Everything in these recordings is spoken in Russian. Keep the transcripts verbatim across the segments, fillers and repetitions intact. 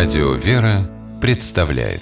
Радио «Вера» представляет.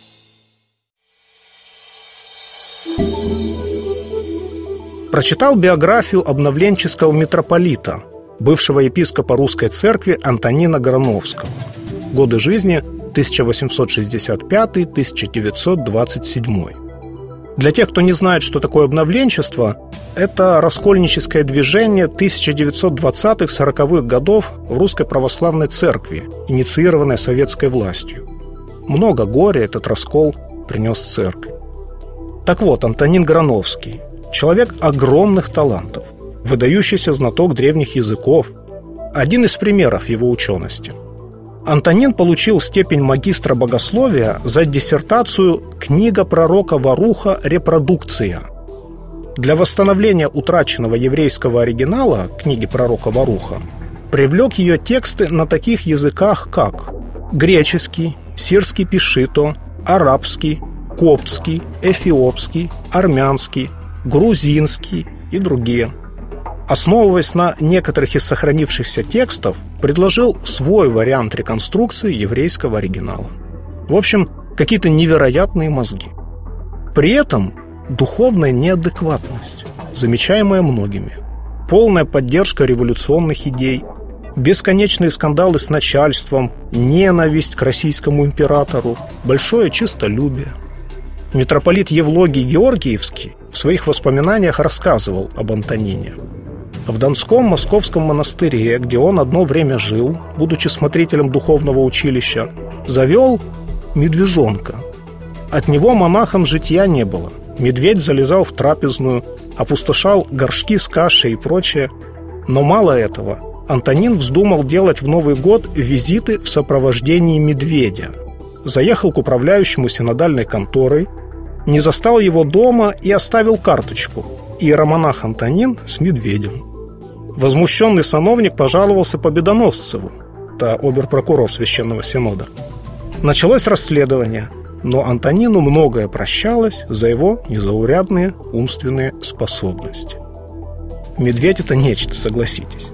Прочитал биографию обновленческого митрополита, бывшего епископа Русской Церкви Антонина Грановского. Годы жизни тысяча восемьсот шестьдесят пятый — тысяча девятьсот двадцать седьмой. Для тех, кто не знает, что такое обновленчество, это раскольническое движение тысяча девятьсот двадцатых-сороковых годов в Русской Православной Церкви, инициированное советской властью. Много горя этот раскол принес церкви. Так вот, Антонин Грановский – человек огромных талантов, выдающийся знаток древних языков, один из примеров его учености. Антонин получил степень магистра богословия за диссертацию «Книга пророка Варуха. Репродукция». Для восстановления утраченного еврейского оригинала книги пророка Варуха привлек ее тексты на таких языках, как греческий, сирский пишито, арабский, коптский, эфиопский, армянский, грузинский и другие. Основываясь на некоторых из сохранившихся текстов, предложил свой вариант реконструкции еврейского оригинала. В общем, какие-то невероятные мозги. При этом духовная неадекватность, замечаемая многими, полная поддержка революционных идей, бесконечные скандалы с начальством, ненависть к российскому императору, большое честолюбие. Митрополит Евлогий Георгиевский в своих воспоминаниях рассказывал об Антонине. В Донском московском монастыре, где он одно время жил, будучи смотрителем духовного училища, завел медвежонка. От него монахам житья не было. Медведь залезал в трапезную, опустошал горшки с кашей и прочее. Но мало этого, Антонин вздумал делать в Новый год визиты в сопровождении медведя. Заехал к управляющему синодальной конторой, не застал его дома и оставил карточку: иеромонах Антонин с медведем. Возмущенный сановник пожаловался Победоносцеву, это обер-прокурор Священного Синода. Началось расследование, но Антонину многое прощалось за его незаурядные умственные способности. Медведь – это нечто, согласитесь.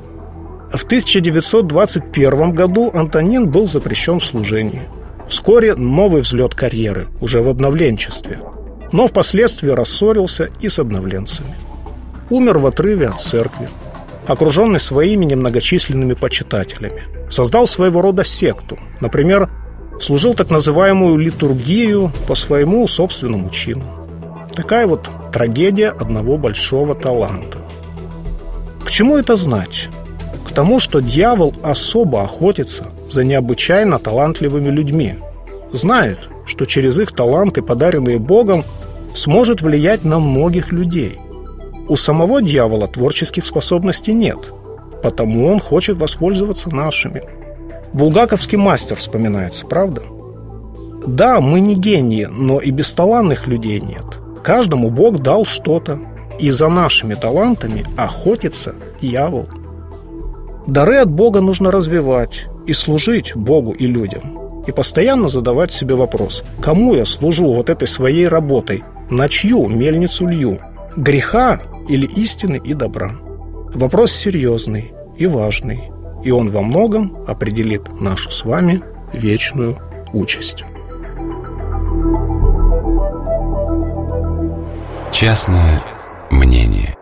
В тысяча девятьсот двадцать первом году Антонин был запрещен в служении. Вскоре новый взлет карьеры, уже в обновленчестве, но впоследствии рассорился и с обновленцами. Умер в отрыве от церкви, окруженный своими немногочисленными почитателями. Создал своего рода секту. Например, служил так называемую литургию по своему собственному чину. Такая вот трагедия одного большого таланта. К чему это знать? К тому, что дьявол особо охотится за необычайно талантливыми людьми. Знает, что через их таланты, подаренные Богом, сможет влиять на многих людей. У самого дьявола творческих способностей нет, потому он хочет воспользоваться нашими. Булгаковский мастер вспоминается, правда? Да, мы не гении, но и бесталанных людей нет. Каждому Бог дал что-то, и за нашими талантами охотится дьявол. Дары от Бога нужно развивать и служить Богу и людям. И постоянно задавать себе вопрос: кому я служу вот этой своей работой? На чью мельницу лью? Греха или истины и добра? Вопрос серьезный и важный, и он во многом определит нашу с вами вечную участь. Частное мнение.